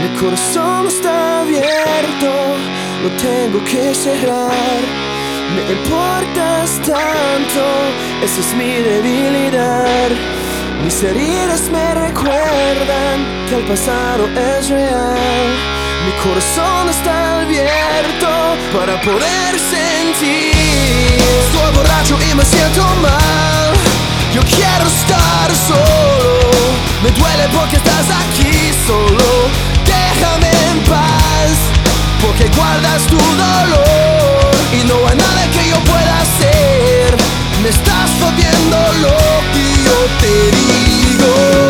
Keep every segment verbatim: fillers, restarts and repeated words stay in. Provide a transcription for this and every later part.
Mi corazón está abierto, lo tengo que cerrar. Me importas tanto, esa es mi debilidad. Mis heridas me recuerdan que el pasado es real. Mi corazón está abierto para poder sentir. Estoy borracho y me siento mal. Yo quiero estar solo. Me duele porque estás aquí solo. Déjame en paz, porque guardas tu dolor y no hay nada que yo pueda hacer. Me estás jodiendo lo que yo te digo.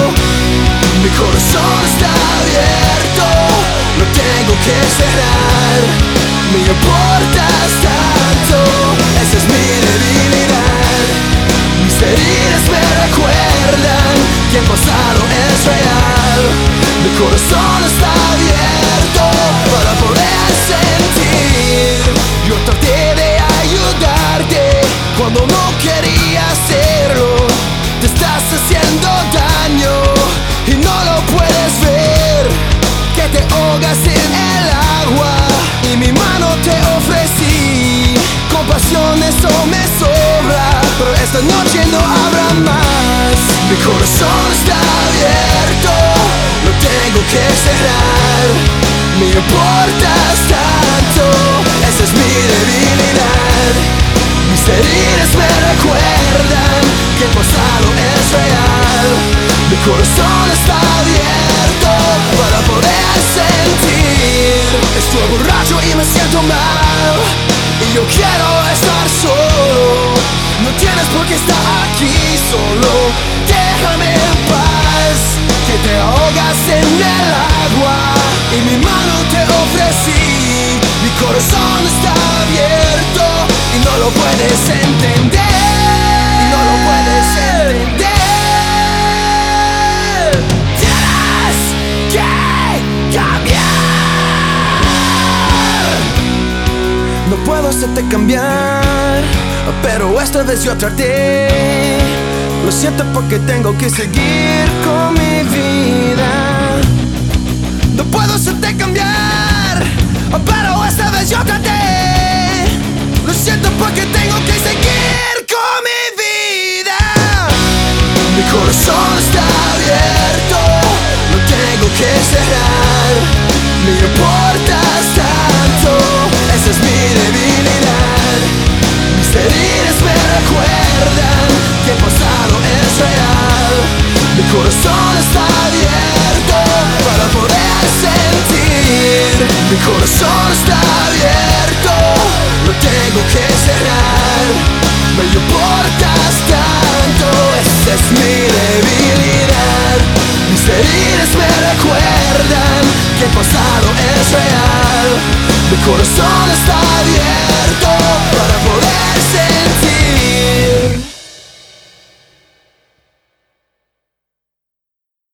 Mi corazón está abierto, lo tengo que cerrar. Me importas tanto, esa es mi debilidad. Mis heridas me recuerdan que el pasado es real. Mi corazón está abierto para poder sentir. Yo traté de ayudarte cuando no quería hacerlo. Te estás haciendo daño y no lo puedes ver. Que te ahogas en el agua y mi mano te ofrecí. Compasión, eso me sobra, pero esta noche no habrá más. Mi corazón está abierto, lo tengo que cerrar. Me importas tanto, esa es mi debilidad. Mis heridas me recuerdan que el pasado es real. Mi corazón está abierto para poder sentir. Estoy borracho y me siento mal y yo quiero estar solo. No tienes por qué estar aquí solo. Déjame en paz, que te ahogas en el agua y mi mano te ofrecí. Mi corazón está abierto y no lo puedes entender. Y no lo puedes entender. Tienes que cambiar. No puedo hacerte cambiar, pero esta vez yo traté. Lo siento porque tengo que seguir con mi vida. No puedo hacerte cambiar, pero esta vez yo traté. Lo siento porque tengo que seguir con mi vida. Mi corazón está abierto, lo tengo que cerrar. Me importas tanto, esa es mi debilidad. Mis heridas me recuerdan que el pasado es real. Mi corazón está abierto para poder sentir. Mi corazón está abierto, lo tengo que cerrar. Me importas tanto, esa es mi debilidad. Mis heridas me recuerdan que el pasado es real. Mi corazón está abierto